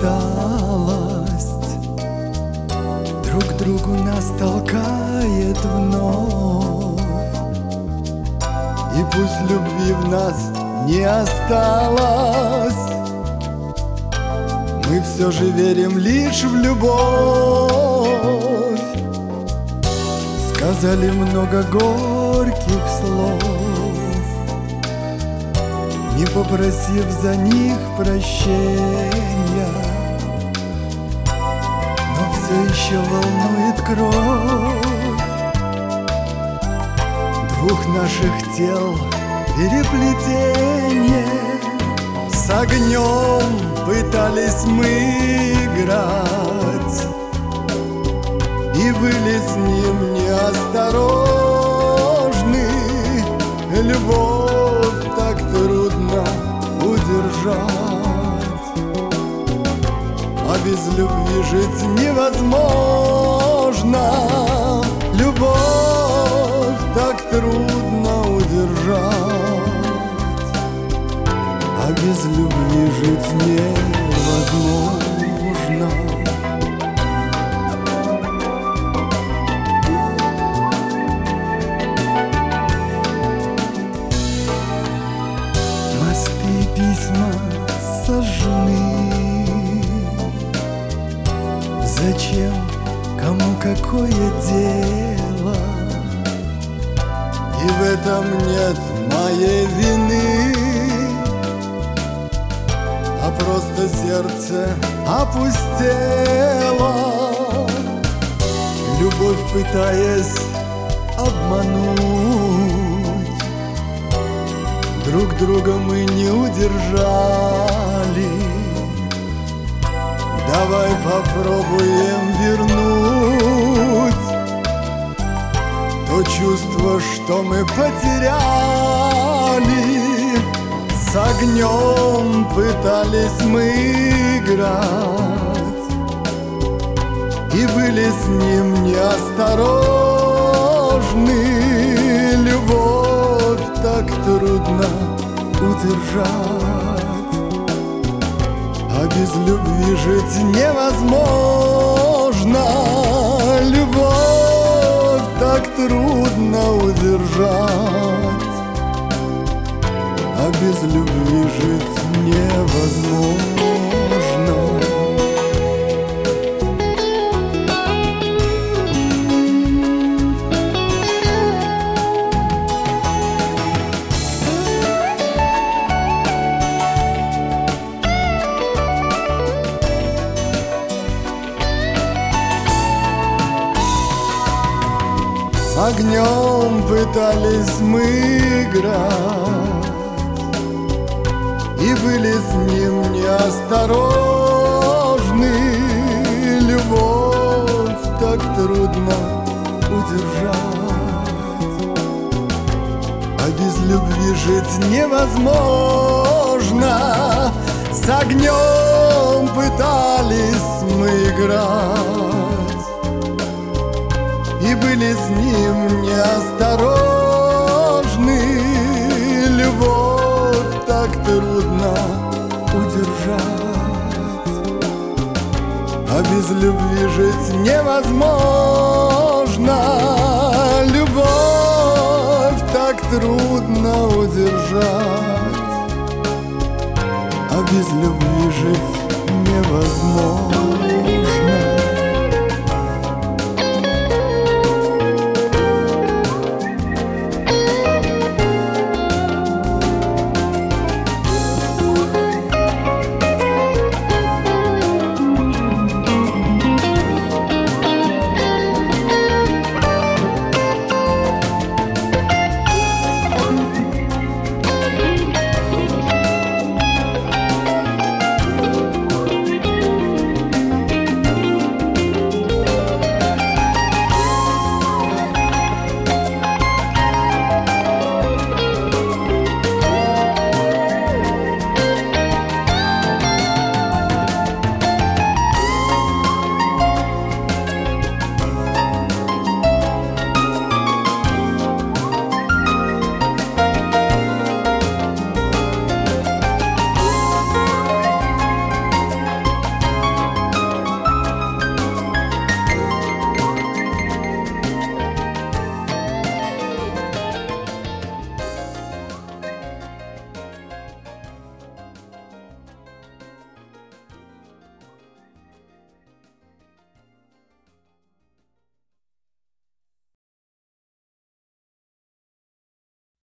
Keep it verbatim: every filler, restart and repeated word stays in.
усталость друг к другу нас толкает вновь. И пусть любви в нас не осталось, мы все же верим лишь в любовь. Сказали много горьких слов, не попросив за них прощения, но все еще волнует кровь двух наших тел переплетение. С огнем пытались мы играть и были с ним неосторожны. Любовь так трудно удержать, а без любви жить невозможно. Любовь так трудно удержать, а без любви жить невозможно. Мосты и письма сожжены. Зачем? Кому какое дело? И в этом нет моей вины, а просто сердце опустело. Любовь пытаясь обмануть, друг друга мы не удержали. Давай попробуем вернуть то чувство, что мы потеряли. С огнем пытались мы играть и были с ним неосторожны. Любовь так трудно удержать, а без любви жить невозможно. Любовь так трудно удержать, а без любви жить невозможно. С огнем пытались мы играть и были с ним неосторожны. Любовь так трудно удержать, а без любви жить невозможно. С огнем пытались мы играть и были с ним неосторожны. Любовь так трудно удержать, а без любви жить невозможно. Любовь так трудно удержать, а без любви жить невозможно.